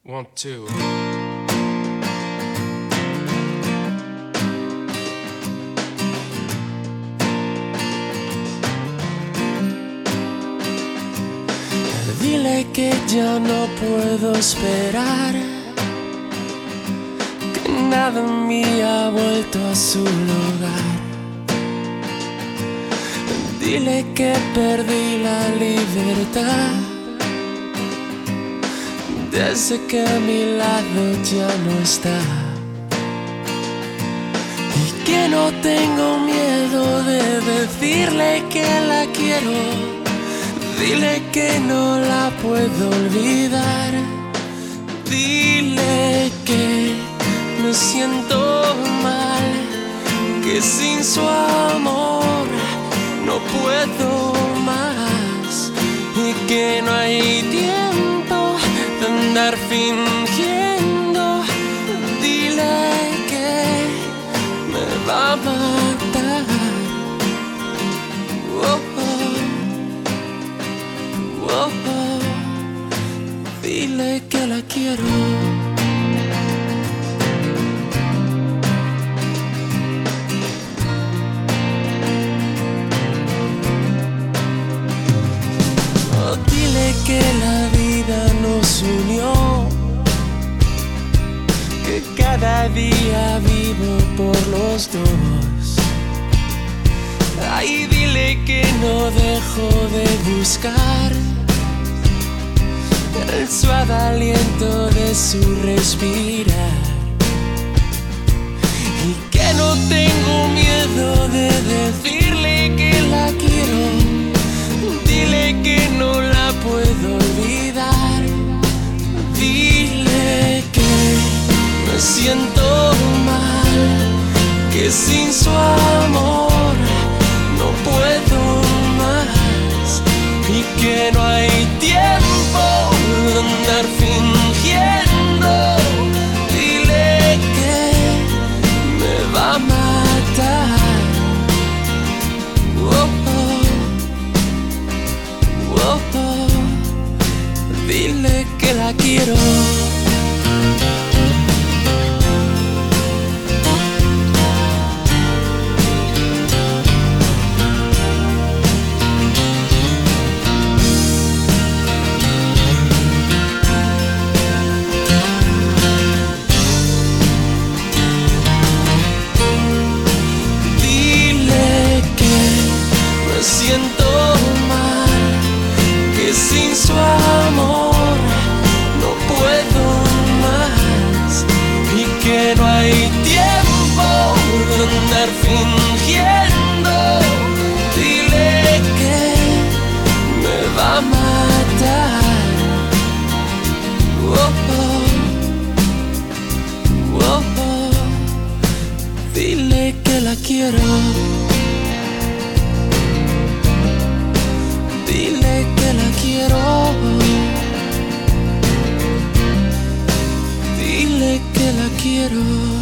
Want to. Dile que ya no puedo esperar, que nada en mí ha vuelto a su lugar. Dile que perdí la libertad desde que a mi lado ya no está, y que no tengo miedo de decirle que la quiero. Dile que no la puedo olvidar. Dile que me siento mal, que sin su amor no puedo más, y que no hay tiempo de andar fingiendo. Dile que me va a matar. Dile que la quiero. Dile que la vida nos unió, que cada día vivo por los dos. Ay, dile que no dejo de buscar el suave aliento de su respirar, y que no tengo miedo de decirle que la quiero. Dile que no la puedo olvidar. Dile que me siento mal, que sin su amor no puedo más, y que no hay tiempo de andar fingiendo. Dile que me va a matar. Dile que la quiero. Siento mal, que sin su amor no puedo más, y que no hay tiempo de andar fingiendo. Dile que me va a matar. Dile que la quiero. Dile que la quiero. Dile que la quiero.